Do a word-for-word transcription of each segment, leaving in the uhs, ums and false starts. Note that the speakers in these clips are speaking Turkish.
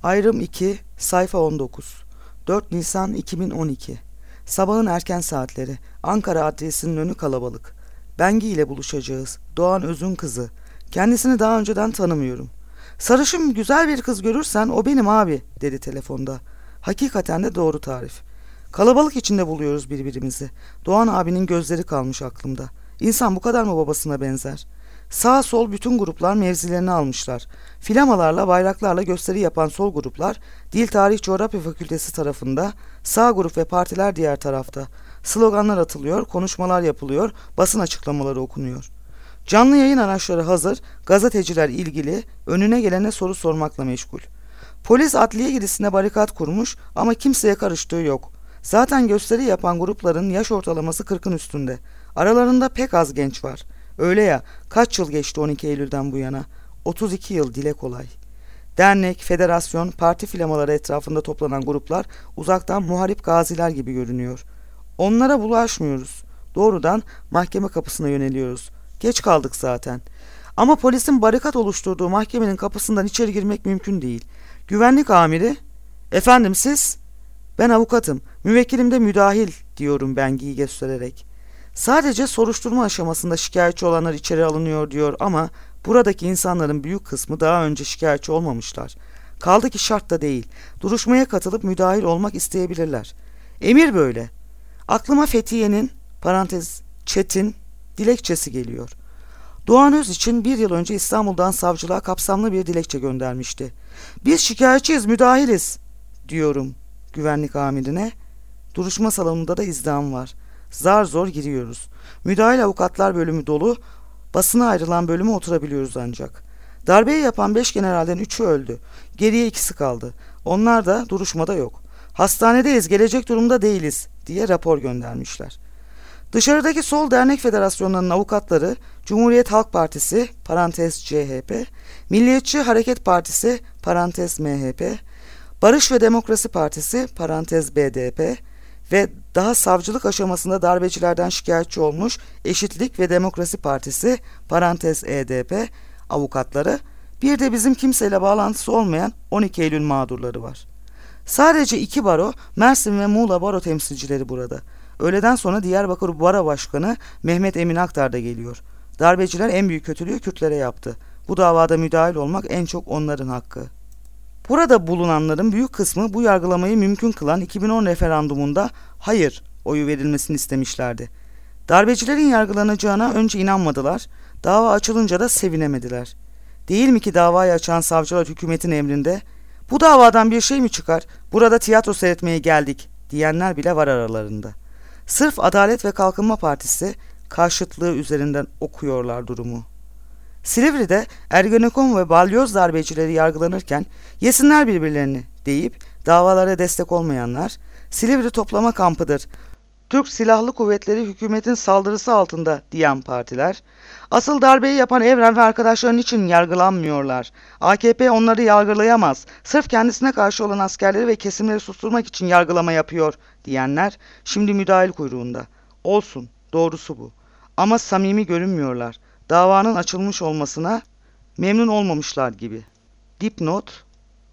Ayrım iki, sayfa on dokuz. dört Nisan iki bin on iki. Sabahın erken saatleri. Ankara adresinin önü kalabalık. Bengi ile buluşacağız. Doğan Öz'ün kızı. Kendisini daha önceden tanımıyorum. Sarışın güzel bir kız görürsen o benim abi, dedi telefonda. Hakikaten de doğru tarif. Kalabalık içinde buluyoruz birbirimizi. Doğan abinin gözleri kalmış aklımda. İnsan bu kadar mı babasına benzer? Sağ sol bütün gruplar mevzilerini almışlar. Flamalarla, bayraklarla gösteri yapan sol gruplar, Dil Tarih Coğrafya Fakültesi tarafında, sağ grup ve partiler diğer tarafta. Sloganlar atılıyor, konuşmalar yapılıyor, basın açıklamaları okunuyor. Canlı yayın araçları hazır, gazeteciler ilgili, önüne gelene soru sormakla meşgul. Polis adliye girişine barikat kurmuş ama kimseye karıştığı yok. Zaten gösteri yapan grupların yaş ortalaması kırkın üstünde. Aralarında pek az genç var. Öyle ya, kaç yıl geçti on iki Eylül'den bu yana? otuz iki yıl, dile kolay. Dernek, federasyon, parti flamaları etrafında toplanan gruplar uzaktan muharip gaziler gibi görünüyor. Onlara bulaşmıyoruz. Doğrudan mahkeme kapısına yöneliyoruz. Geç kaldık zaten. Ama polisin barikat oluşturduğu mahkemenin kapısından içeri girmek mümkün değil. Güvenlik amiri, "Efendim siz?" "Ben avukatım, müvekkilim de müdahil," diyorum Bengi'yi göstererek. Sadece soruşturma aşamasında şikayetçi olanlar içeri alınıyor diyor ama buradaki insanların büyük kısmı daha önce şikayetçi olmamışlar. Kaldı ki şart da değil. Duruşmaya katılıp müdahil olmak isteyebilirler. Emir böyle. Aklıma Fethiye'nin, parantez Çetin, dilekçesi geliyor. Doğan Öz için bir yıl önce İstanbul'dan savcılığa kapsamlı bir dilekçe göndermişti. "Biz şikayetçiyiz, müdahiliz," diyorum güvenlik amirine. Duruşma salonunda da izdiham var. Zar zor giriyoruz. Müdahil avukatlar bölümü dolu, basına ayrılan bölüme oturabiliyoruz ancak. Darbeyi yapan beş generalden üçü öldü. Geriye ikisi kaldı. Onlar da duruşmada yok. "Hastanedeyiz, gelecek durumda değiliz," diye rapor göndermişler. Dışarıdaki Sol Dernek Federasyonlarının avukatları Cumhuriyet Halk Partisi, parantez C H P, Milliyetçi Hareket Partisi, parantez M H P, Barış ve Demokrasi Partisi, parantez B D P ve daha savcılık aşamasında darbecilerden şikayetçi olmuş Eşitlik ve Demokrasi Partisi, parantez E D P avukatları, bir de bizim kimseyle bağlantısı olmayan on iki Eylül mağdurları var. Sadece iki baro, Mersin ve Muğla baro temsilcileri burada. Öğleden sonra Diyarbakır Baro Başkanı Mehmet Emin Aktar da geliyor. Darbeciler en büyük kötülüğü Kürtlere yaptı. Bu davada müdahil olmak en çok onların hakkı. Burada bulunanların büyük kısmı bu yargılamayı mümkün kılan iki bin on referandumunda hayır oyu verilmesini istemişlerdi. Darbecilerin yargılanacağına önce inanmadılar, dava açılınca da sevinemediler. Değil mi ki davayı açan savcılar hükümetin emrinde, "Bu davadan bir şey mi çıkar, burada tiyatro seyretmeye geldik," diyenler bile var aralarında. Sırf Adalet ve Kalkınma Partisi karşıtlığı üzerinden okuyorlar durumu. Silivri'de Ergenekon ve balyoz darbecileri yargılanırken "Yesinler birbirlerini," deyip davalara destek olmayanlar, "Silivri toplama kampıdır, Türk Silahlı Kuvvetleri hükümetin saldırısı altında," diyen partiler, "Asıl darbeyi yapan Evren ve arkadaşların için yargılanmıyorlar. A K P onları yargılayamaz. Sırf kendisine karşı olan askerleri ve kesimleri susturmak için yargılama yapıyor," diyenler şimdi müdahil kuyruğunda. Olsun, doğrusu bu. Ama samimi görünmüyorlar. Davanın açılmış olmasına memnun olmamışlar gibi. Dipnot: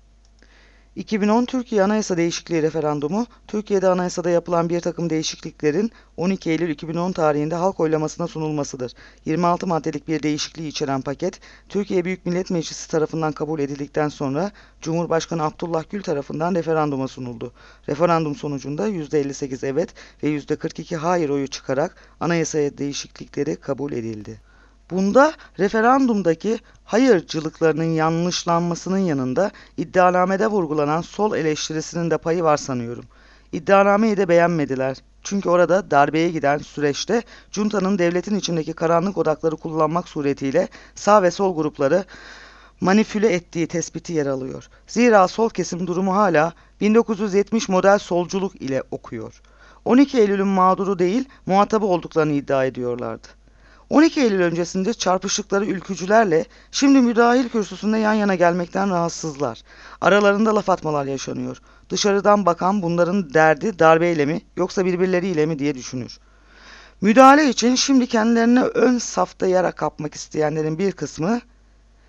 iki bin on Türkiye Anayasa Değişikliği referandumu, Türkiye'de anayasada yapılan bir takım değişikliklerin on iki Eylül iki bin on tarihinde halk oylamasına sunulmasıdır. yirmi altı maddelik bir değişikliği içeren paket, Türkiye Büyük Millet Meclisi tarafından kabul edildikten sonra Cumhurbaşkanı Abdullah Gül tarafından referanduma sunuldu. Referandum sonucunda yüzde elli sekiz evet ve yüzde kırk iki hayır oyu çıkarak anayasaya değişiklikleri kabul edildi. Bunda referandumdaki hayırcılıklarının yanlışlanmasının yanında iddianamede vurgulanan sol eleştirisinin de payı var sanıyorum. İddianameyi de beğenmediler. Çünkü orada darbeye giden süreçte Cunta'nın devletin içindeki karanlık odakları kullanmak suretiyle sağ ve sol grupları manipüle ettiği tespiti yer alıyor. Zira sol kesim durumu hala bin dokuz yüz yetmiş model solculuk ile okuyor. on iki Eylül'ün mağduru değil, muhatabı olduklarını iddia ediyorlardı. on iki Eylül öncesinde çarpıştıkları ülkücülerle şimdi müdahil kürsüsünde yan yana gelmekten rahatsızlar. Aralarında laf atmalar yaşanıyor. Dışarıdan bakan bunların derdi darbeyle mi yoksa birbirleriyle mi diye düşünür. Müdahale için şimdi kendilerine ön safta yer kapmak isteyenlerin bir kısmı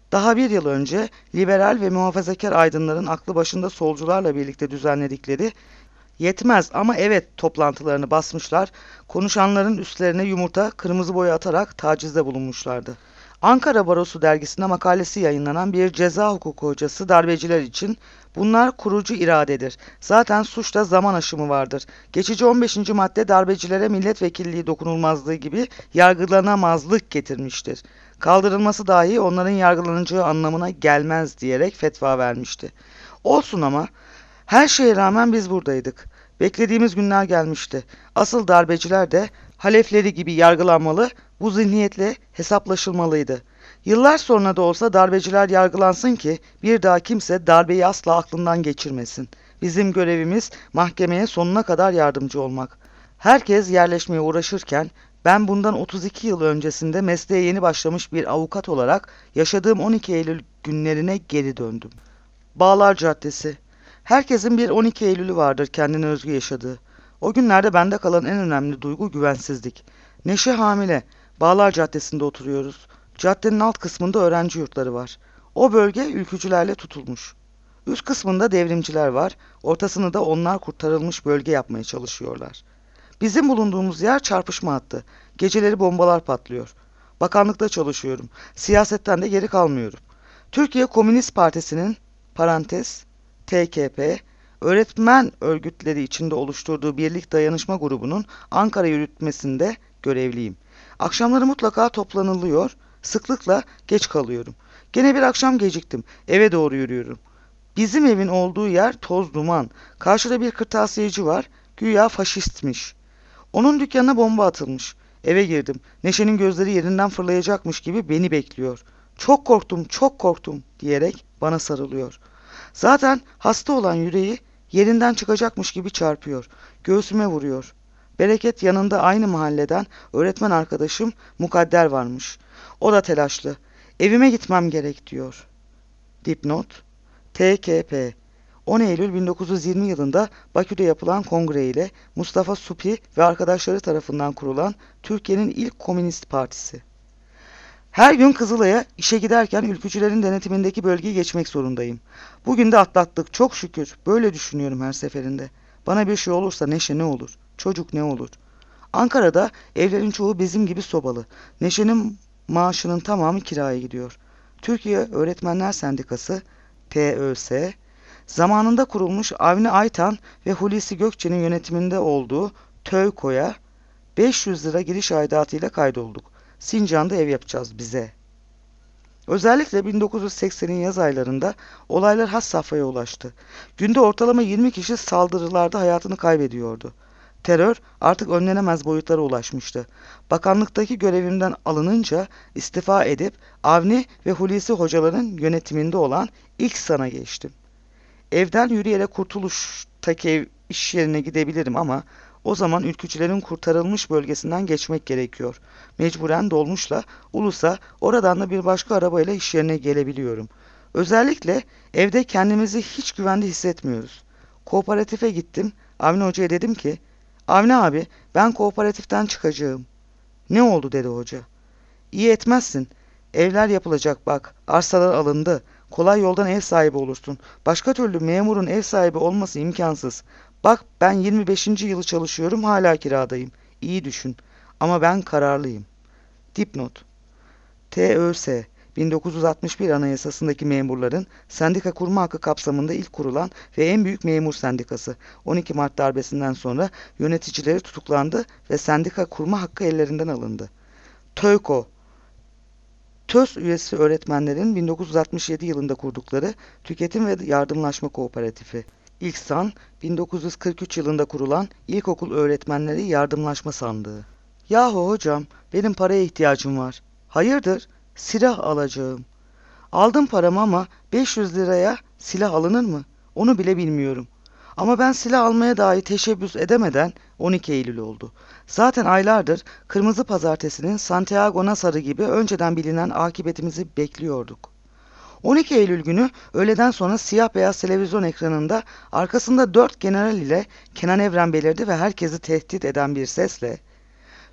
Daha bir yıl önce liberal ve muhafazakar aydınların aklı başında solcularla birlikte düzenledikleri "yetmez ama evet" toplantılarını basmışlar, konuşanların üstlerine yumurta, kırmızı boya atarak tacizde bulunmuşlardı. Ankara Barosu dergisinde makalesi yayınlanan bir ceza hukuku hocası darbeciler için "bunlar kurucu iradedir. Zaten suçta zaman aşımı vardır. Geçici on beşinci madde darbecilere milletvekilliği dokunulmazlığı gibi yargılanamazlık getirmiştir. Kaldırılması dahi onların yargılanacağı anlamına gelmez" diyerek fetva vermişti. Olsun ama her şeye rağmen biz buradaydık. Beklediğimiz günler gelmişti. Asıl darbeciler de halefleri gibi yargılanmalı, bu zihniyetle hesaplaşılmalıydı. Yıllar sonra da olsa darbeciler yargılansın ki bir daha kimse darbeyi asla aklından geçirmesin. Bizim görevimiz mahkemeye sonuna kadar yardımcı olmak. Herkes yerleşmeye uğraşırken ben bundan otuz iki yıl öncesinde mesleğe yeni başlamış bir avukat olarak yaşadığım on iki Eylül günlerine geri döndüm. Bağlar Caddesi. Herkesin bir on iki Eylül'ü vardır kendine özgü yaşadığı. O günlerde bende kalan en önemli duygu güvensizlik. Neşe hamile. Bağlar Caddesi'nde oturuyoruz. Caddenin alt kısmında öğrenci yurtları var. O bölge ülkücülerle tutulmuş. Üst kısmında devrimciler var. Ortasını da onlar kurtarılmış bölge yapmaya çalışıyorlar. Bizim bulunduğumuz yer çarpışma hattı. Geceleri bombalar patlıyor. Bakanlıkta çalışıyorum. Siyasetten de geri kalmıyorum. Türkiye Komünist Partisi'nin parantez T K P öğretmen örgütleri içinde oluşturduğu Birlik Dayanışma Grubu'nun Ankara yürütmesinde görevliyim. Akşamları mutlaka toplanılıyor, sıklıkla geç kalıyorum. Gene bir akşam geciktim, eve doğru yürüyorum. Bizim evin olduğu yer toz duman, karşıda bir kırtasiyeci var, güya faşistmiş. Onun dükkanına bomba atılmış. Eve girdim, Neşe'nin gözleri yerinden fırlayacakmış gibi beni bekliyor. "Çok korktum, çok korktum" diyerek bana sarılıyor. Zaten hasta olan yüreği yerinden çıkacakmış gibi çarpıyor. Göğsüme vuruyor. Bereket yanında aynı mahalleden öğretmen arkadaşım Mukadder varmış. O da telaşlı. "Evime gitmem gerek" diyor. Dipnot: T K P on Eylül bin dokuz yüz yirmi yılında Bakü'de yapılan kongre ile Mustafa Suphi ve arkadaşları tarafından kurulan Türkiye'nin ilk komünist partisi. Her gün Kızılay'a işe giderken ülkücülerin denetimindeki bölgeyi geçmek zorundayım. Bugün de atlattık çok şükür. Böyle düşünüyorum her seferinde. Bana bir şey olursa Neşe ne olur? Çocuk ne olur? Ankara'da evlerin çoğu bizim gibi sobalı. Neşe'nin maaşının tamamı kiraya gidiyor. Türkiye Öğretmenler Sendikası T Ö S zamanında kurulmuş Avni Aytan ve Hulusi Gökçe'nin yönetiminde olduğu TÖKO'ya beş yüz lira giriş aidatıyla kaydolduk. Sincan'da ev yapacağız bize. Özellikle bin dokuz yüz seksenin yaz aylarında olaylar has safhaya ulaştı. Günde ortalama yirmi kişi saldırılarda hayatını kaybediyordu. Terör artık önlenemez boyutlara ulaşmıştı. Bakanlıktaki görevimden alınınca istifa edip Avni ve Hulusi hocaların yönetiminde olan ilk sana geçtim. Evden yürüyerek Kurtuluş'taki ev iş yerine gidebilirim ama o zaman ülkücülerin kurtarılmış bölgesinden geçmek gerekiyor. Mecburen dolmuşla Ulus'a, oradan da bir başka arabayla iş yerine gelebiliyorum. Özellikle evde kendimizi hiç güvende hissetmiyoruz. Kooperatife gittim. Avni Hoca'ya dedim ki, "Avni abi, ben kooperatiften çıkacağım." "Ne oldu?" dedi hoca. "İyi etmezsin. Evler yapılacak bak. Arsalar alındı. Kolay yoldan ev sahibi olursun. Başka türlü memurun ev sahibi olması imkansız. Bak ben yirmi beşinci yılı çalışıyorum, hala kiradayım. İyi düşün. Ama ben kararlıyım." Dipnot: T Ö S bin dokuz yüz altmış bir Anayasasındaki memurların sendika kurma hakkı kapsamında ilk kurulan ve en büyük memur sendikası. on iki Mart darbesinden sonra yöneticileri tutuklandı ve sendika kurma hakkı ellerinden alındı. TÖKO TÖS üyesi öğretmenlerin bin dokuz yüz altmış yedi yılında kurdukları Tüketim ve Yardımlaşma Kooperatifi. İlksan bin dokuz yüz kırk üç yılında kurulan İlkokul Öğretmenleri Yardımlaşma Sandığı. "Yahu hocam, benim paraya ihtiyacım var." "Hayırdır?" "Silah alacağım." "Aldım paramı ama beş yüz liraya silah alınır mı? Onu bile bilmiyorum." Ama ben silah almaya dahi teşebbüs edemeden on iki Eylül oldu. Zaten aylardır Kırmızı Pazartesi'nin Santiago Nasar'ı gibi önceden bilinen akıbetimizi bekliyorduk. on iki Eylül günü öğleden sonra siyah beyaz televizyon ekranında arkasında dört general ile Kenan Evren belirdi ve herkesi tehdit eden bir sesle,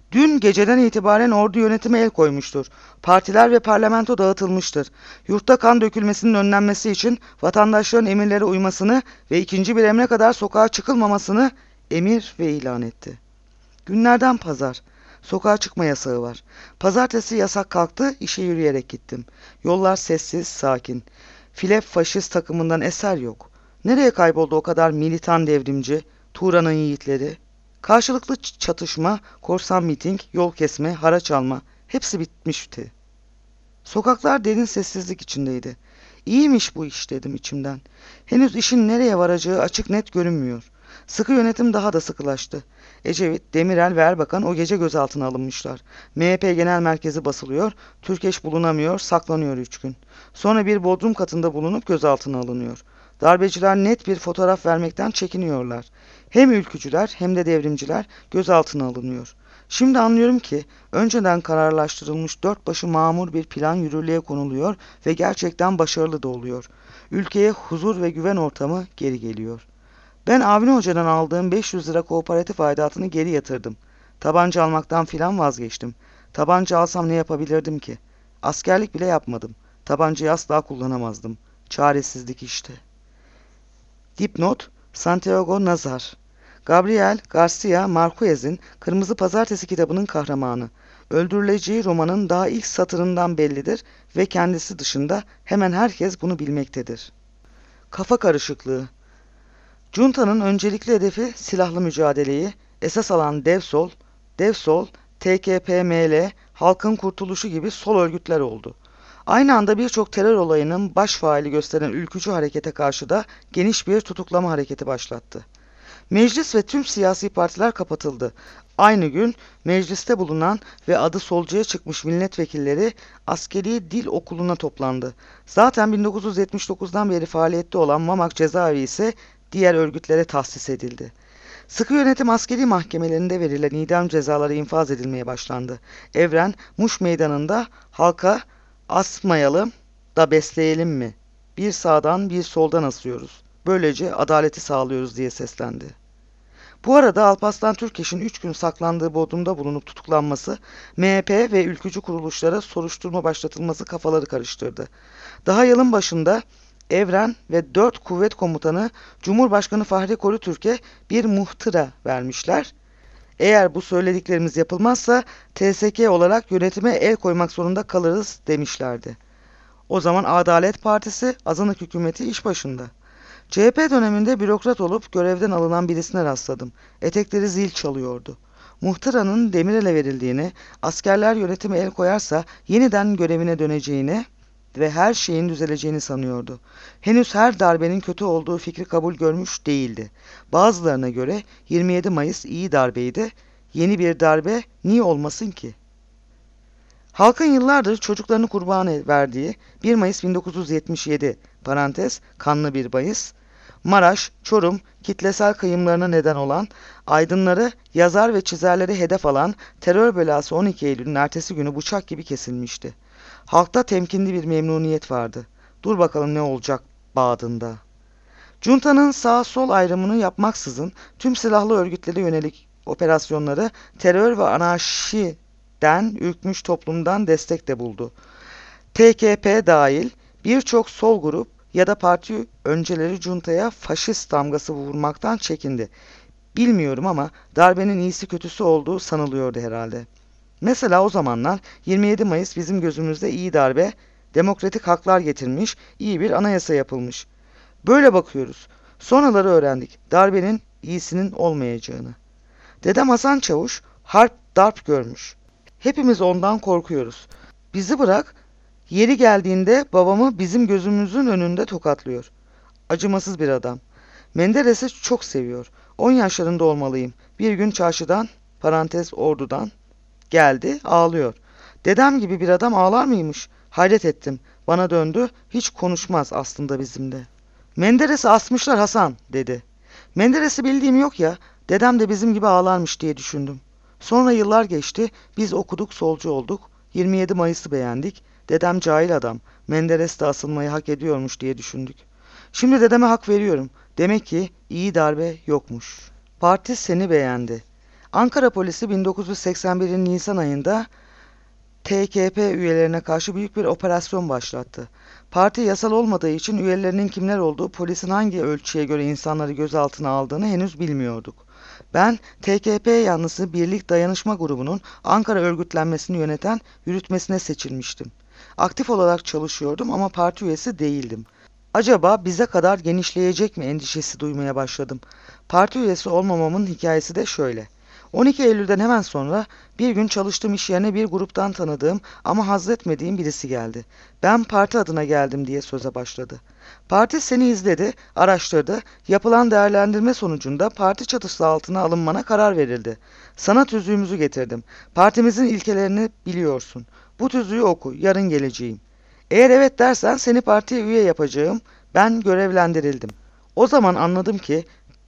Dün geceden itibaren ordu yönetimi el koymuştur. Partiler ve parlamento dağıtılmıştır. Yurtta kan dökülmesinin önlenmesi için vatandaşların emirlere uymasını ve ikinci bir emre kadar sokağa çıkılmamasını emir ve ilan etti. Günlerden pazar. Sokağa çıkma yasağı var. Pazartesi yasak kalktı, işe yürüyerek gittim. Yollar sessiz, sakin. Filep faşist takımından eser yok. Nereye kayboldu o kadar militan devrimci, Turan'ın yiğitleri? Karşılıklı çatışma, korsan miting, yol kesme, haraç alma hepsi bitmişti. Sokaklar derin sessizlik içindeydi. İyiymiş bu iş dedim içimden. Henüz işin nereye varacağı açık net görünmüyor. Sıkı yönetim daha da sıkılaştı. Ecevit, Demirel ve Erbakan o gece gözaltına alınmışlar. M H P Genel Merkezi basılıyor, Türkeş bulunamıyor, saklanıyor üç gün. Sonra bir bodrum katında bulunup gözaltına alınıyor. Darbeciler net bir fotoğraf vermekten çekiniyorlar. Hem ülkücüler hem de devrimciler gözaltına alınıyor. Şimdi anlıyorum ki önceden kararlaştırılmış dört başı mamur bir plan yürürlüğe konuluyor ve gerçekten başarılı da oluyor. Ülkeye huzur ve güven ortamı geri geliyor. Ben Avni Hoca'dan aldığım beş yüz lira kooperatif aidatını geri yatırdım. Tabanca almaktan filan vazgeçtim. Tabanca alsam ne yapabilirdim ki? Askerlik bile yapmadım. Tabancayı asla kullanamazdım. Çaresizlik işte. Dipnot: Santiago Nazar. Gabriel Garcia Marquez'in Kırmızı Pazartesi kitabının kahramanı. Öldürüleceği romanın daha ilk satırından bellidir ve kendisi dışında hemen herkes bunu bilmektedir. Kafa karışıklığı. Junta'nın öncelikli hedefi silahlı mücadeleyi esas alan DevSol, DevSol, T K P M L, Halkın Kurtuluşu gibi sol örgütler oldu. Aynı anda birçok terör olayının baş faili gösteren ülkücü harekete karşı da geniş bir tutuklama hareketi başlattı. Meclis ve tüm siyasi partiler kapatıldı. Aynı gün mecliste bulunan ve adı solcuya çıkmış milletvekilleri askeri dil okuluna toplandı. Zaten bin dokuz yüz yetmiş dokuzdan beri faaliyette olan Mamak cezaevi ise diğer örgütlere tahsis edildi. Sıkı yönetim askeri mahkemelerinde verilen idam cezaları infaz edilmeye başlandı. Evren, Muş meydanında halka asmayalım da besleyelim mi? Bir sağdan bir soldan asıyoruz. Böylece adaleti sağlıyoruz diye seslendi. Bu arada Alparslan Türkeş'in üç gün saklandığı Bodrum'da bulunup tutuklanması, M H P ve ülkücü kuruluşlara soruşturma başlatılması kafaları karıştırdı. Daha yılın başında Evren ve dört kuvvet komutanı Cumhurbaşkanı Fahri Korutürk'e bir muhtıra vermişler. Eğer bu söylediklerimiz yapılmazsa T S K olarak yönetime el koymak zorunda kalırız demişlerdi. O zaman Adalet Partisi, azınlık hükümeti iş başında. C H P döneminde bürokrat olup görevden alınan birisine rastladım. Etekleri zil çalıyordu. Muhtıranın Demirel'e verildiğini, askerler yönetime el koyarsa yeniden görevine döneceğini ve her şeyin düzeleceğini sanıyordu. Henüz her darbenin kötü olduğu fikri kabul görmüş değildi. Bazılarına göre yirmi yedi Mayıs iyi darbeydi, yeni bir darbe niye olmasın ki? Halkın yıllardır çocuklarını kurban verdiği bir Mayıs bin dokuz yüz yetmiş yedi parantez kanlı bir Mayıs, Maraş, Çorum kitlesel kıyımlarına neden olan, aydınları, yazar ve çizerleri hedef alan terör belası on iki Eylül'ün ertesi günü bıçak gibi kesilmişti. Halkta temkinli bir memnuniyet vardı. Dur bakalım ne olacak bağdında. Junta'nın sağ sol ayrımını yapmaksızın tüm silahlı örgütlere yönelik operasyonları terör ve anarşiden ürkmüş toplumdan destek de buldu. T K P dahil birçok sol grup ya da parti önceleri Junta'ya faşist damgası vurmaktan çekindi. Bilmiyorum ama darbenin iyisi kötüsü olduğu sanılıyordu herhalde. Mesela o zamanlar yirmi yedi Mayıs bizim gözümüzde iyi darbe, demokratik haklar getirmiş, iyi bir anayasa yapılmış. Böyle bakıyoruz. Sonraları öğrendik darbenin iyisinin olmayacağını. Dedem Hasan Çavuş harp darp görmüş. Hepimiz ondan korkuyoruz. Bizi bırak, yeri geldiğinde babamı bizim gözümüzün önünde tokatlıyor. Acımasız bir adam. Menderes'i çok seviyor. on yaşlarında olmalıyım. Bir gün çarşıdan, parantez ordudan, geldi ağlıyor. Dedem gibi bir adam ağlar mıymış? Hayret ettim. Bana döndü. Hiç konuşmaz aslında bizimle. Menderes'i asmışlar Hasan dedi. Menderes'i bildiğim yok ya. Dedem de bizim gibi ağlarmış diye düşündüm. Sonra yıllar geçti. Biz okuduk solcu olduk. yirmi yedi Mayıs'ı beğendik. Dedem cahil adam. Menderes de asılmayı hak ediyormuş diye düşündük. Şimdi dedeme hak veriyorum. Demek ki iyi darbe yokmuş. Parti seni beğendi. Ankara polisi bin dokuz yüz seksen birin Nisan ayında T K P üyelerine karşı büyük bir operasyon başlattı. Parti yasal olmadığı için üyelerinin kimler olduğu, polisin hangi ölçüye göre insanları gözaltına aldığını henüz bilmiyorduk. Ben T K P yanlısı Birlik Dayanışma Grubu'nun Ankara örgütlenmesini yöneten, yürütmesine seçilmiştim. Aktif olarak çalışıyordum ama parti üyesi değildim. Acaba bize kadar genişleyecek mi endişesi duymaya başladım. Parti üyesi olmamamın hikayesi de şöyle. on iki Eylül'den hemen sonra bir gün çalıştığım iş yerine bir gruptan tanıdığım ama haz etmediğim birisi geldi. Ben parti adına geldim diye söze başladı. Parti seni izledi, araştırdı, yapılan değerlendirme sonucunda parti çatısı altına alınmana karar verildi. Sana tüzüğümüzü getirdim. Partimizin ilkelerini biliyorsun. Bu tüzüğü oku, yarın geleceğim. Eğer evet dersen seni partiye üye yapacağım. Ben görevlendirildim. O zaman anladım ki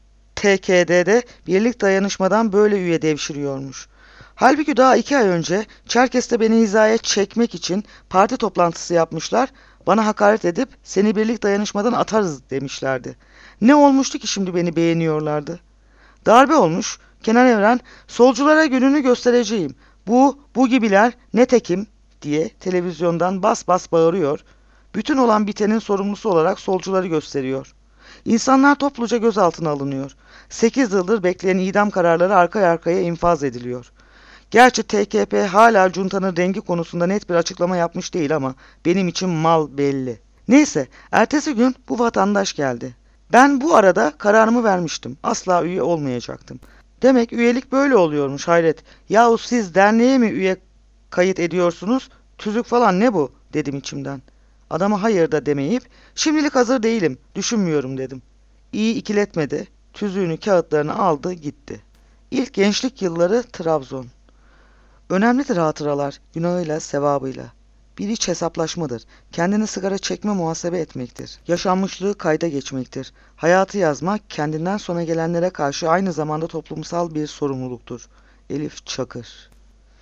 T K D'de birlik dayanışmadan böyle üye devşiriyormuş. Halbuki daha iki ay önce Çerkes'te beni hizaya çekmek için parti toplantısı yapmışlar, bana hakaret edip seni birlik dayanışmadan atarız demişlerdi. Ne olmuştu ki şimdi beni beğeniyorlardı? Darbe olmuş, Kenan Evren, solculara gününü göstereceğim. Bu, bu gibiler ne tekim diye televizyondan bas bas bağırıyor. Bütün olan bitenin sorumlusu olarak solcuları gösteriyor. İnsanlar topluca gözaltına alınıyor. Sekiz yıldır bekleyen idam kararları arka arkaya infaz ediliyor. Gerçi T K P hala cuntanın rengi konusunda net bir açıklama yapmış değil ama benim için mal belli. Neyse, ertesi gün bu vatandaş geldi. Ben bu arada kararımı vermiştim. Asla üye olmayacaktım. Demek üyelik böyle oluyormuş, hayret. Yahu siz derneğe mi üye kayıt ediyorsunuz? Tüzük falan ne bu? Dedim içimden. Adama hayır da demeyip şimdilik hazır değilim, düşünmüyorum dedim. İyi ikiletmedi. Tüzüğünü, kağıtlarını aldı gitti. İlk gençlik yılları Trabzon. Önemlidir hatıralar, günahıyla, sevabıyla. Bir iç hesaplaşmadır. Kendini sigara çekme, muhasebe etmektir. Yaşanmışlığı kayda geçmektir. Hayatı yazmak, kendinden sonra gelenlere karşı aynı zamanda toplumsal bir sorumluluktur. Elif Çakır.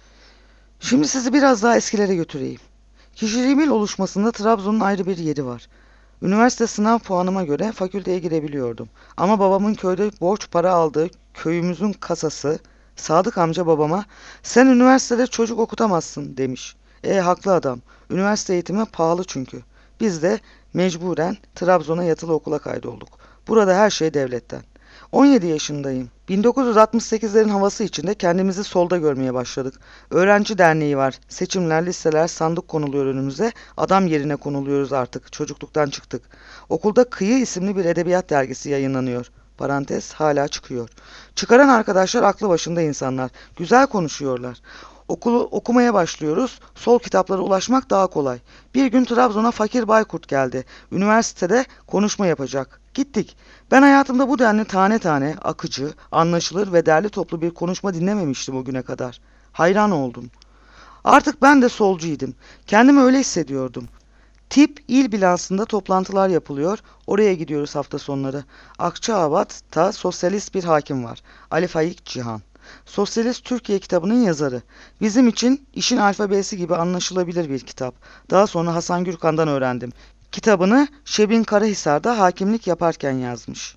Şimdi sizi biraz daha eskilere götüreyim. Kişiliğimin oluşmasında Trabzon'un ayrı bir yeri var. Üniversite sınav puanıma göre fakülteye girebiliyordum. Ama babamın köyde borç para aldığı köyümüzün kasası, Sadık amca babama sen üniversitede çocuk okutamazsın demiş. E haklı adam. Üniversite eğitimi pahalı çünkü. Biz de mecburen Trabzon'a yatılı okula kaydolduk. Burada her şey devletten. on yedi yaşındayım. bin dokuz yüz altmış sekizlerin havası içinde kendimizi solda görmeye başladık. Öğrenci derneği var. Seçimler, listeler, sandık konuluyor önümüze. Adam yerine konuluyoruz artık. Çocukluktan çıktık. Okulda Kıyı isimli bir edebiyat dergisi yayınlanıyor. Parantez hala çıkıyor. Çıkaran arkadaşlar aklı başında insanlar. Güzel konuşuyorlar. Okulu okumaya başlıyoruz. Sol kitaplara ulaşmak daha kolay. Bir gün Trabzon'a Fakir Baykurt geldi. Üniversitede konuşma yapacak. Gittik. Ben hayatımda bu denli tane tane, akıcı, anlaşılır ve derli toplu bir konuşma dinlememiştim o güne kadar. Hayran oldum. Artık ben de solcuydum. Kendimi öyle hissediyordum. Tip il bilansında toplantılar yapılıyor. Oraya gidiyoruz hafta sonları. Akçaabat'ta sosyalist bir hakim var. Ali Faik Cihan. Sosyalist Türkiye kitabının yazarı. Bizim için işin alfabesi gibi anlaşılabilir bir kitap. Daha sonra Hasan Gürkan'dan öğrendim. Kitabını Şebin Karahisar'da hakimlik yaparken yazmış.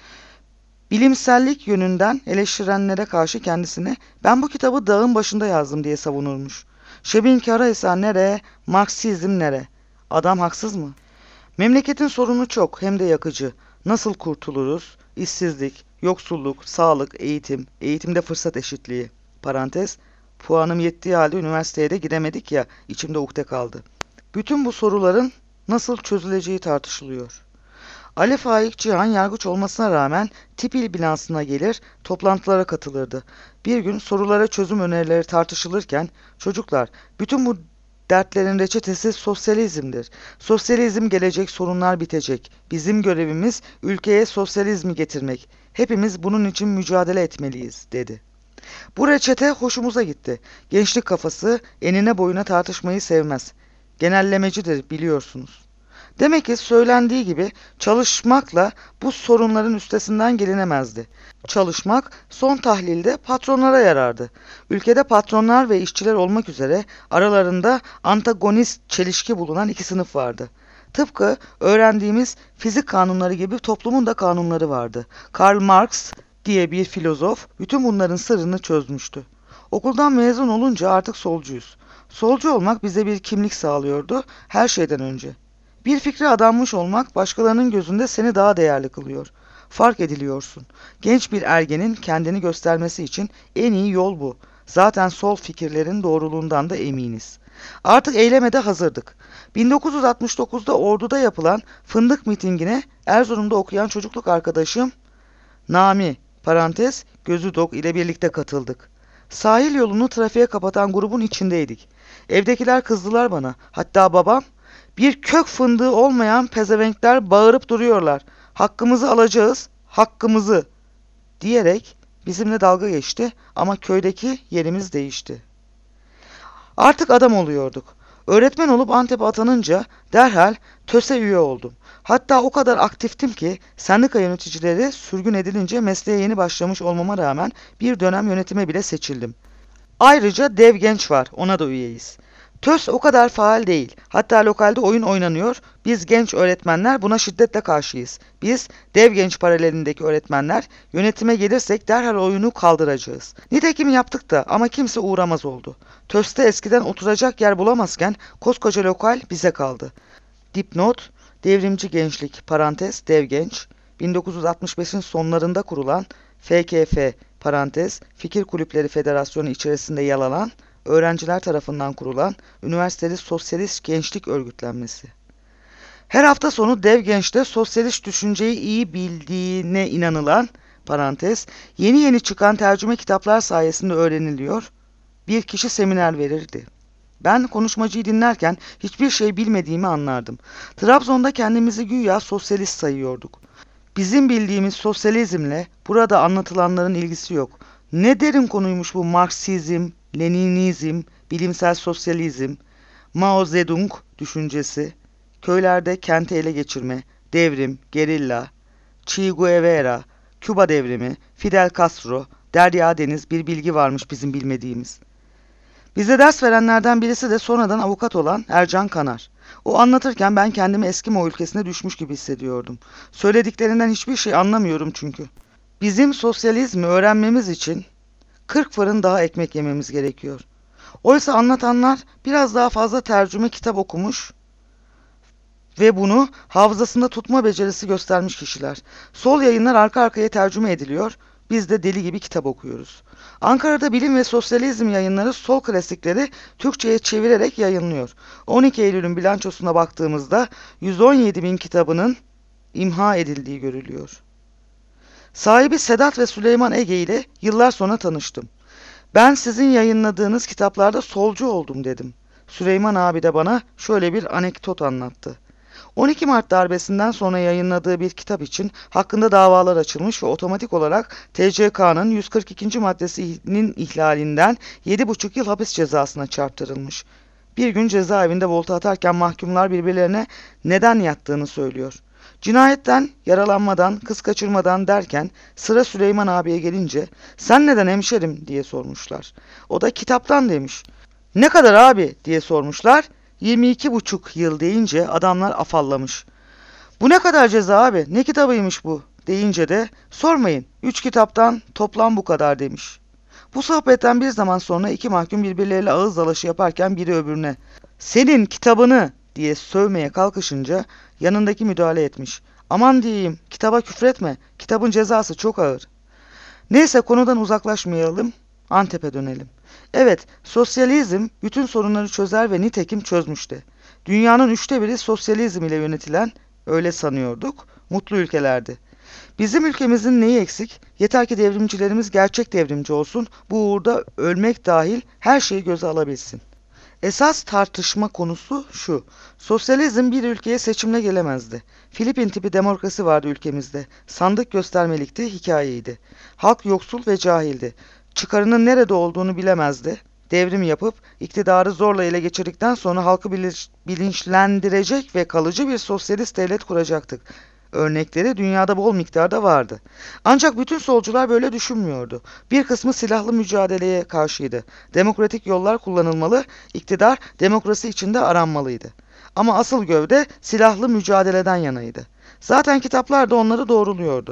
Bilimsellik yönünden eleştirenlere karşı kendisine ben bu kitabı dağın başında yazdım diye savunurmuş. Şebin Karahisar nere, Marksizm nere? Adam haksız mı? Memleketin sorunu çok hem de yakıcı. Nasıl kurtuluruz? İşsizlik, yoksulluk, sağlık, eğitim, eğitimde fırsat eşitliği. Parantez, puanım yettiği halde üniversiteye de gidemedik ya, içimde ukde kaldı. Bütün bu soruların nasıl çözüleceği tartışılıyor. Ali Faik Cihan yargıç olmasına rağmen tip il bilansına gelir, toplantılara katılırdı. Bir gün sorulara çözüm önerileri tartışılırken, çocuklar, bütün bu dertlerin reçetesi sosyalizmdir. Sosyalizm gelecek, sorunlar bitecek. Bizim görevimiz ülkeye sosyalizmi getirmek. Hepimiz bunun için mücadele etmeliyiz, dedi. Bu reçete hoşumuza gitti. Gençlik kafası enine boyuna tartışmayı sevmez. Genellemecidir, biliyorsunuz. Demek ki söylendiği gibi çalışmakla bu sorunların üstesinden gelinemezdi. Çalışmak son tahlilde patronlara yarardı. Ülkede patronlar ve işçiler olmak üzere aralarında antagonist çelişki bulunan iki sınıf vardı. Tıpkı öğrendiğimiz fizik kanunları gibi toplumun da kanunları vardı. Karl Marx diye bir filozof bütün bunların sırrını çözmüştü. Okuldan mezun olunca artık solcuyuz. Solcu olmak bize bir kimlik sağlıyordu her şeyden önce. Bir fikre adanmış olmak başkalarının gözünde seni daha değerli kılıyor. Fark ediliyorsun. Genç bir ergenin kendini göstermesi için en iyi yol bu. Zaten sol fikirlerin doğruluğundan da eminiz. Artık eyleme de hazırdık. bin dokuz yüz altmış dokuzda Ordu'da yapılan Fındık mitingine Erzurum'da okuyan çocukluk arkadaşım Nami parantez Gözü Dok ile birlikte katıldık. Sahil yolunu trafiğe kapatan grubun içindeydik. Evdekiler kızdılar bana. Hatta babam, bir kök fındığı olmayan pezevenkler bağırıp duruyorlar. Hakkımızı alacağız, hakkımızı diyerek bizimle dalga geçti ama köydeki yerimiz değişti. Artık adam oluyorduk. Öğretmen olup Antep'e atanınca derhal TÖS'e üye oldum. Hatta o kadar aktiftim ki sendika yöneticileri sürgün edilince mesleğe yeni başlamış olmama rağmen bir dönem yönetime bile seçildim. Ayrıca Dev Genç var, ona da üyeyiz. TÖS o kadar faal değil. Hatta lokalde oyun oynanıyor. Biz genç öğretmenler buna şiddetle karşıyız. Biz Dev Genç paralelindeki öğretmenler yönetime gelirsek derhal oyunu kaldıracağız. Nitekim yaptık da ama kimse uğramaz oldu. TÖS'te eskiden oturacak yer bulamazken koskoca lokal bize kaldı. Dipnot, Devrimci Gençlik parantez Dev Genç, bin dokuz yüz altmış beşin sonlarında kurulan F K F parantez Fikir Kulüpleri Federasyonu içerisinde yer alan öğrenciler tarafından kurulan üniversiteli sosyalist gençlik örgütlenmesi. Her hafta sonu Dev Genç'te sosyalist düşünceyi iyi bildiğine inanılan parantez yeni yeni çıkan tercüme kitaplar sayesinde öğreniliyor, bir kişi seminer verirdi. Ben konuşmacıyı dinlerken hiçbir şey bilmediğimi anlardım. Trabzon'da kendimizi güya sosyalist sayıyorduk. Bizim bildiğimiz sosyalizmle burada anlatılanların ilgisi yok. Ne derin konuymuş bu Marksizm, Leninizm, bilimsel sosyalizm, Mao Zedong düşüncesi, köylerde kenti ele geçirme, devrim, gerilla, Che Guevara, Küba devrimi, Fidel Castro, Derya Deniz bir bilgi varmış bizim bilmediğimiz. Bize ders verenlerden birisi de sonradan avukat olan Ercan Kanar. O anlatırken ben kendimi Eskimo ülkesine düşmüş gibi hissediyordum. Söylediklerinden hiçbir şey anlamıyorum çünkü. Bizim sosyalizmi öğrenmemiz için kırk fırın daha ekmek yememiz gerekiyor. Oysa anlatanlar biraz daha fazla tercüme kitap okumuş ve bunu hafızasında tutma becerisi göstermiş kişiler. Sol yayınlar arka arkaya tercüme ediliyor, biz de deli gibi kitap okuyoruz. Ankara'da Bilim ve Sosyalizm yayınları sol klasikleri Türkçe'ye çevirerek yayınlıyor. on iki Eylül'ün bilançosuna baktığımızda yüz on yedi bin kitabının imha edildiği görülüyor. Sahibi Sedat ve Süleyman Ege ile yıllar sonra tanıştım. Ben sizin yayınladığınız kitaplarda solcu oldum dedim. Süleyman abi de bana şöyle bir anekdot anlattı. on iki Mart darbesinden sonra yayınladığı bir kitap için hakkında davalar açılmış ve otomatik olarak T C K'nın yüz kırk ikinci maddesinin ihlalinden yedi buçuk yıl hapis cezasına çarptırılmış. Bir gün cezaevinde volta atarken mahkumlar birbirlerine neden yattığını söylüyor. Cinayetten, yaralanmadan, kız kaçırmadan derken sıra Süleyman abiye gelince sen neden hemşerim diye sormuşlar. O da kitaptan demiş. Ne kadar abi diye sormuşlar. yirmi iki buçuk yıl deyince adamlar afallamış. Bu ne kadar ceza abi, ne kitabıymış bu deyince de sormayın, üç kitaptan toplam bu kadar demiş. Bu sohbetten bir zaman sonra iki mahkum birbirleriyle ağız dalaşı yaparken biri öbürüne senin kitabını diye sövmeye kalkışınca yanındaki müdahale etmiş. Aman diyeyim, kitaba küfretme, kitabın cezası çok ağır. Neyse konudan uzaklaşmayalım, Antep'e dönelim. Evet, sosyalizm bütün sorunları çözer ve nitekim çözmüştü. Dünyanın üçte biri sosyalizm ile yönetilen, öyle sanıyorduk, mutlu ülkelerdi. Bizim ülkemizin neyi eksik? Yeter ki devrimcilerimiz gerçek devrimci olsun, bu uğurda ölmek dahil her şeyi göze alabilsin. Esas tartışma konusu şu, sosyalizm bir ülkeye seçimle gelemezdi. Filipin tipi demokrasi vardı ülkemizde, sandık göstermelikti, hikayeydi. Halk yoksul ve cahildi. Çıkarının nerede olduğunu bilemezdi. Devrim yapıp iktidarı zorla ele geçirdikten sonra halkı bilinçlendirecek ve kalıcı bir sosyalist devlet kuracaktık. Örnekleri dünyada bol miktarda vardı. Ancak bütün solcular böyle düşünmüyordu. Bir kısmı silahlı mücadeleye karşıydı. Demokratik yollar kullanılmalı, iktidar demokrasi içinde aranmalıydı. Ama asıl gövde silahlı mücadeleden yanaydı. Zaten kitaplar da onları doğruluyordu.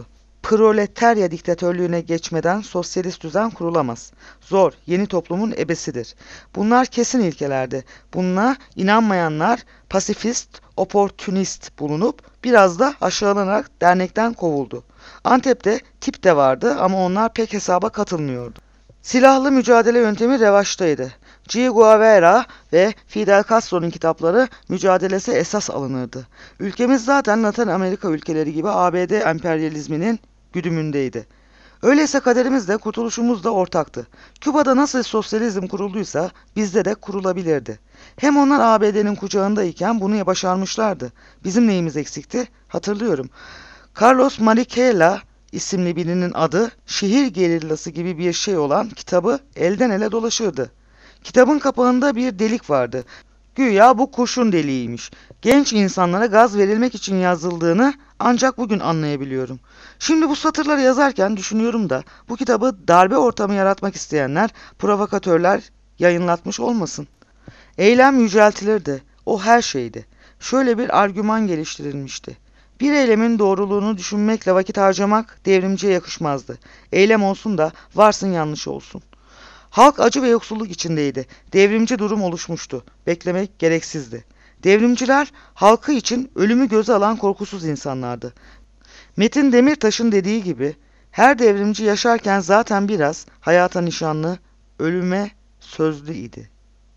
proletarya diktatörlüğüne geçmeden sosyalist düzen kurulamaz. Zor, yeni toplumun ebesidir. Bunlar kesin ilkelerdi. Buna inanmayanlar pasifist, oportunist bulunup biraz da aşağılanarak dernekten kovuldu. Antep'te tip de vardı ama onlar pek hesaba katılmıyordu. Silahlı mücadele yöntemi revaçtaydı. Che Guevara ve Fidel Castro'nun kitapları mücadelesi esas alınırdı. Ülkemiz zaten Latin Amerika ülkeleri gibi A B D emperyalizminin güdümündeydi. Öyleyse kaderimiz de kurtuluşumuz da ortaktı. Küba'da nasıl sosyalizm kurulduysa bizde de kurulabilirdi. Hem onlar A B D'nin kucağındayken bunu başarmışlardı. Bizim neyimiz eksikti? Hatırlıyorum. Carlos Marighella isimli birinin adı şehir gerillası gibi bir şey olan kitabı elden ele dolaşırdı. Kitabın kapağında bir delik vardı. Güya bu kurşun deliğiymiş. Genç insanlara gaz verilmek için yazıldığını ancak bugün anlayabiliyorum. Şimdi bu satırları yazarken düşünüyorum da bu kitabı darbe ortamı yaratmak isteyenler, provokatörler yayınlatmış olmasın. Eylem yüceltilirdi. O her şeydi. Şöyle bir argüman geliştirilmişti. Bir eylemin doğruluğunu düşünmekle vakit harcamak devrimciye yakışmazdı. Eylem olsun da varsın yanlış olsun. Halk acı ve yoksulluk içindeydi. Devrimci durum oluşmuştu. Beklemek gereksizdi. Devrimciler halkı için ölümü göze alan korkusuz insanlardı. Metin Demirtaş'ın dediği gibi her devrimci yaşarken zaten biraz hayata nişanlı, ölüme sözlü idi.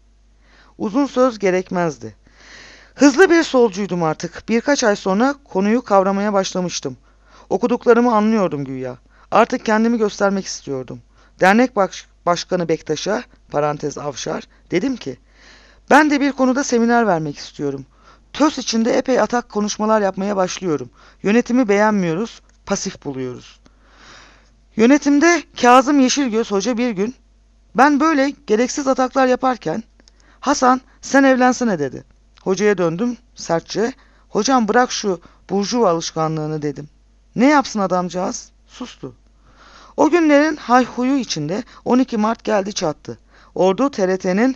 Uzun söz gerekmezdi. Hızlı bir solcuydum artık. Birkaç ay sonra konuyu kavramaya başlamıştım. Okuduklarımı anlıyordum güya. Artık kendimi göstermek istiyordum. Dernek baş başkanı Bektaş'a, parantez Avşar, dedim ki, ben de bir konuda seminer vermek istiyorum. TÖS içinde epey atak konuşmalar yapmaya başlıyorum. Yönetimi beğenmiyoruz, pasif buluyoruz. Yönetimde Kazım Yeşilgöz Hoca bir gün, ben böyle gereksiz ataklar yaparken, Hasan sen evlensene dedi. Hocaya döndüm sertçe, hocam bırak şu burjuva alışkanlığını dedim. Ne yapsın adamcağız? Sustu. O günlerin hayhuyu içinde on iki Mart geldi çattı. Ordu T R T'nin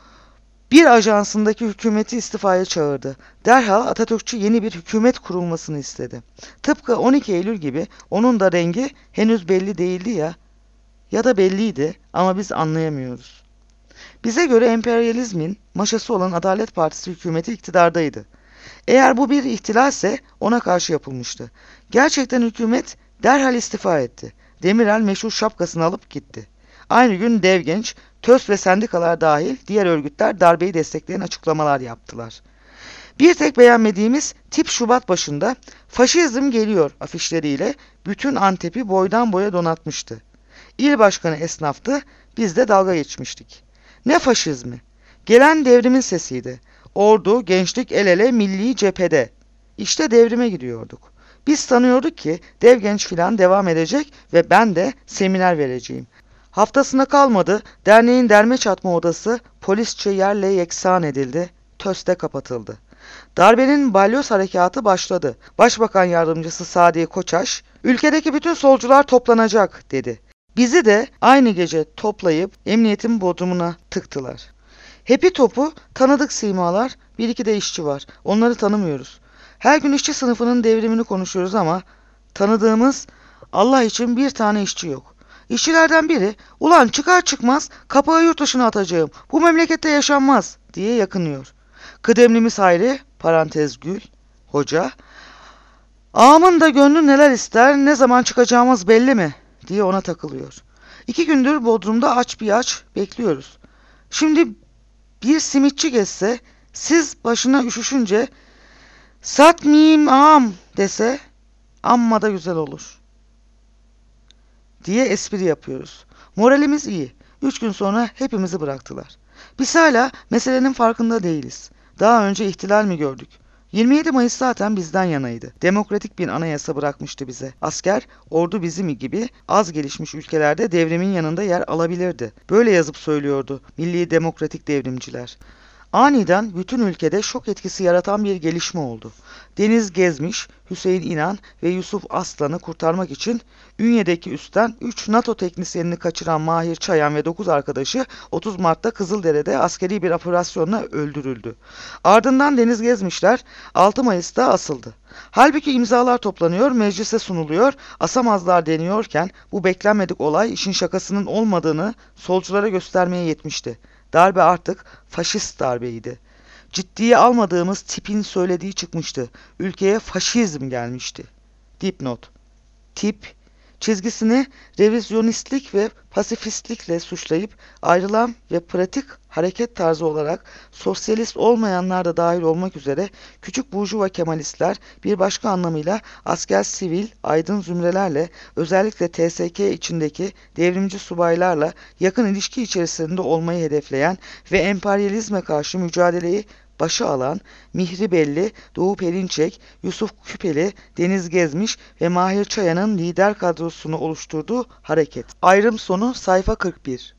bir ajansındaki hükümeti istifaya çağırdı. Derhal Atatürkçü yeni bir hükümet kurulmasını istedi. Tıpkı on iki Eylül gibi onun da rengi henüz belli değildi ya, ya da belliydi ama biz anlayamıyoruz. Bize göre emperyalizmin maşası olan Adalet Partisi hükümeti iktidardaydı. Eğer bu bir ihtilalse ona karşı yapılmıştı. Gerçekten hükümet derhal istifa etti. Demirel meşhur şapkasını alıp gitti. Aynı gün Devgenç, TÖS ve sendikalar dahil diğer örgütler darbeyi destekleyen açıklamalar yaptılar. Bir tek beğenmediğimiz tip Şubat başında faşizm geliyor afişleriyle bütün Antep'i boydan boya donatmıştı. İl başkanı esnaftı, biz de dalga geçmiştik. Ne faşizmi? Gelen devrimin sesiydi. Ordu, gençlik el ele milli cephede. İşte devrime gidiyorduk. Biz sanıyorduk ki Devgenç filan devam edecek ve ben de seminer vereceğim. Haftasına kalmadı, derneğin derme çatma odası polisçe yerle yeksan edildi, TÖS'te kapatıldı. Darbenin balyoz harekatı başladı. Başbakan yardımcısı Sadiye Koçaş, ülkedeki bütün solcular toplanacak dedi. Bizi de aynı gece toplayıp emniyetin bodrumuna tıktılar. Hepi topu tanıdık simalar, bir iki de işçi var. Onları tanımıyoruz. Her gün işçi sınıfının devrimini konuşuyoruz ama tanıdığımız Allah için bir tane işçi yok. İşçilerden biri, ulan çıkar çıkmaz kapağı yurt dışına atacağım, bu memlekette yaşanmaz diye yakınıyor. Kıdemlimiz Hayri, parantez Gül, hoca, ağamın da gönlü neler ister, ne zaman çıkacağımız belli mi diye ona takılıyor. İki gündür Bodrum'da aç bir aç bekliyoruz. Şimdi bir simitçi geçse, siz başına üşüşünce satmayayım ağam dese, amma da güzel olur diye espri yapıyoruz. Moralimiz iyi. Üç gün sonra hepimizi bıraktılar. Biz hala meselenin farkında değiliz. Daha önce ihtilal mi gördük? yirmi yedi Mayıs zaten bizden yanaydı. Demokratik bir anayasa bırakmıştı bize. Asker, ordu bizim gibi az gelişmiş ülkelerde devrimin yanında yer alabilirdi. Böyle yazıp söylüyordu milli demokratik devrimciler. Aniden bütün ülkede şok etkisi yaratan bir gelişme oldu. Deniz Gezmiş, Hüseyin İnan ve Yusuf Aslan'ı kurtarmak için Ünye'deki üstten üç NATO teknisyenini kaçıran Mahir Çayan ve dokuz arkadaşı otuz Mart'ta Kızıldere'de askeri bir operasyonla öldürüldü. Ardından Deniz Gezmişler altı Mayıs'ta asıldı. Halbuki imzalar toplanıyor, meclise sunuluyor, asamazlar deniyorken bu beklenmedik olay işin şakasının olmadığını solculara göstermeye yetmişti. Darbe artık faşist darbeydi. Ciddiye almadığımız tipin söylediği çıkmıştı. Ülkeye faşizm gelmişti. Dipnot. Tip, çizgisini revizyonistlik ve pasifistlikle suçlayıp ayrılan ve pratik hareket tarzı olarak sosyalist olmayanlar da dahil olmak üzere küçük burjuva kemalistler bir başka anlamıyla asker sivil aydın zümrelerle özellikle T S K içindeki devrimci subaylarla yakın ilişki içerisinde olmayı hedefleyen ve emperyalizme karşı mücadeleyi başa alan Mihri Belli, Doğu Perinçek, Yusuf Küpeli, Deniz Gezmiş ve Mahir Çayan'ın lider kadrosunu oluşturduğu hareket. Ayrım sonu sayfa kırk bir.